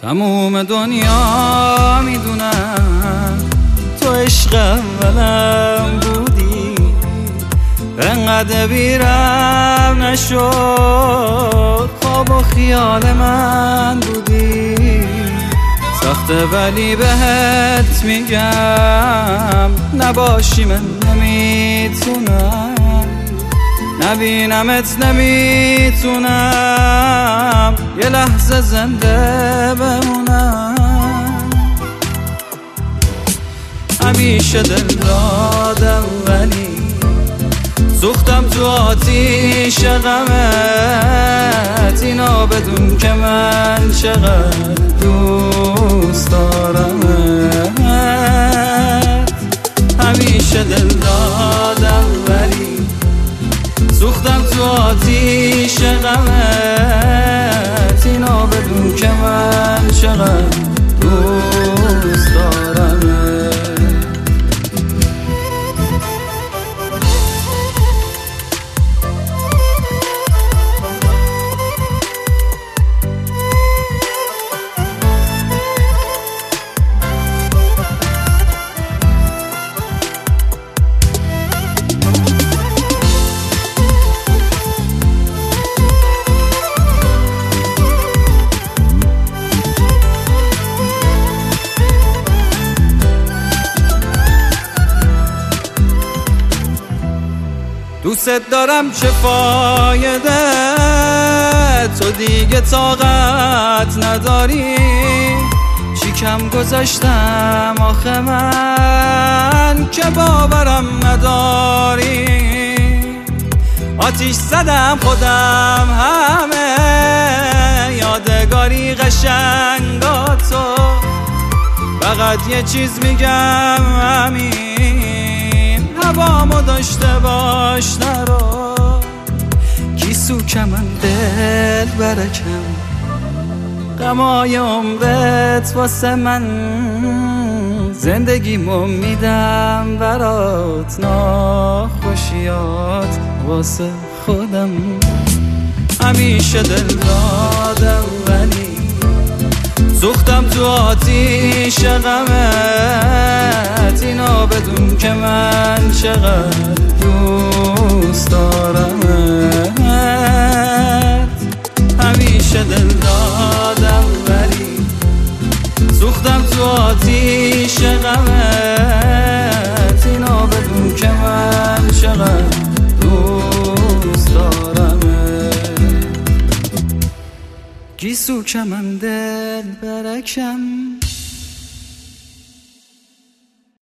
تموم دنیا میدونم تو عشق اولم بودی، انقدر بیرم نشد خواب و خیال من بودی. سخته ولی بهت میگم نباشی من نمیتونم، نبینمت نمیتونم یه لحظه زنده بمونم. همیشه دل دادم ولی سوختم تو آتیش غمت، اینا بدون که من چقدر دوست دارمت. همیشه دل دادم ولی سوختم تو آتیش غمت، اینا بدون که من چقدر دوست دارمت. دوست دارم چه فایده، تو دیگه طاقت نداری. چی کم گذاشتم آخه من که باورم نداری. آتیش زدم خودم همه یادگاری قشنگاتو، فقط یه چیز میگم همین هوامو داشته باش نرو. گیسو کمن دل برکم غمای عمرت واسه من، زندگیمو میدم برات ناخوشیات واسه خودم. همیشه دل دادم ولی سوختم تو آتیش غمت، اینا بدون که من چقدر دوست دارمت. همیشه دل دادم ولی سوختم تو آتیش غمت، اینا بدون که من چقدر دوست دارمت. گیسو کمن دل برکم